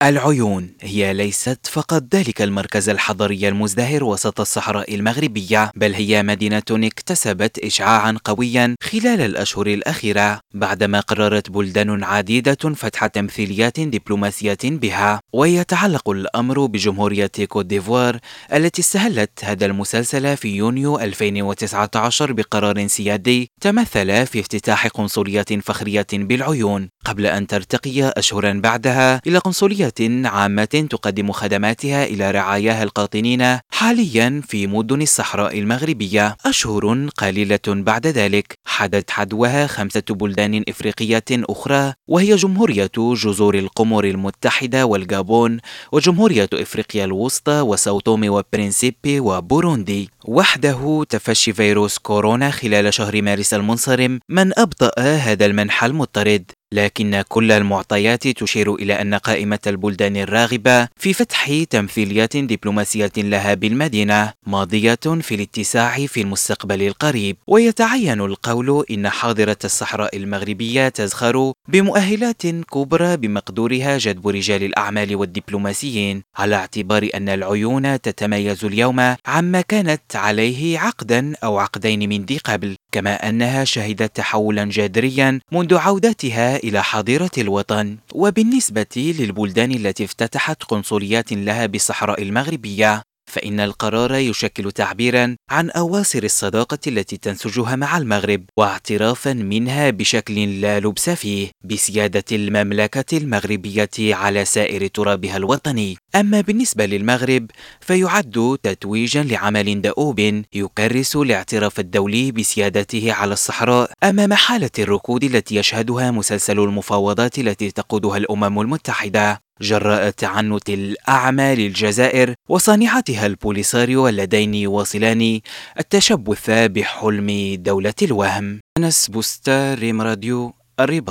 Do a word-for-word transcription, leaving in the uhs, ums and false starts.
العيون هي ليست فقط ذلك المركز الحضري المزدهر وسط الصحراء المغربية، بل هي مدينة اكتسبت إشعاعا قويا خلال الأشهر الأخيرة بعدما قررت بلدان عديدة فتح تمثيليات دبلوماسية بها. ويتعلق الأمر بجمهورية كوت ديفوار التي استهلت هذا المسلسل في يونيو ألفين وتسعة عشر بقرار سيادي تمثل في افتتاح قنصلية فخرية بالعيون، قبل أن ترتقي أشهرا بعدها إلى قنصلية عامة تقدم خدماتها إلى رعاياها القاطنين حاليا في مدن الصحراء المغربية. أشهر قليلة بعد ذلك حدت حدوها خمسة بلدان إفريقية أخرى، وهي جمهورية جزر القمر المتحدة والغابون، وجمهورية إفريقيا الوسطى، وساوتومي وبرينسيبي، وبوروندي. وحده تفشي فيروس كورونا خلال شهر مارس المنصرم من أبطأ هذا المنح المضطرد، لكن كل المعطيات تشير إلى أن قائمة البلدان الراغبة في فتح تمثيليات دبلوماسية لها بالمدينة ماضية في الاتساع في المستقبل القريب. ويتعين القول إن حاضرة الصحراء المغربية تزخر بمؤهلات كبرى بمقدورها جذب رجال الأعمال والدبلوماسيين، على اعتبار أن العيون تتميز اليوم عما كانت عليه عقدا أو عقدين من ذي قبل، كما أنها شهدت تحولا جذريا منذ عودتها إلى حظيرة الوطن. وبالنسبة للبلدان التي افتتحت قنصليات لها بالصحراء المغربية، فإن القرار يشكل تعبيرا عن أواصر الصداقة التي تنسجها مع المغرب، واعترافا منها بشكل لا لبس فيه بسيادة المملكة المغربية على سائر ترابها الوطني. أما بالنسبة للمغرب فيعد تتويجا لعمل دؤوب يكرس الاعتراف الدولي بسيادته على الصحراء أمام حالة الركود التي يشهدها مسلسل المفاوضات التي تقودها الأمم المتحدة جراء تعنت الأعمى للجزائر وصانعتها البوليساريو اللذين يواصلان التشبث بحلم دولة الوهم. أنس بوستار، ريم راديو، الرباط.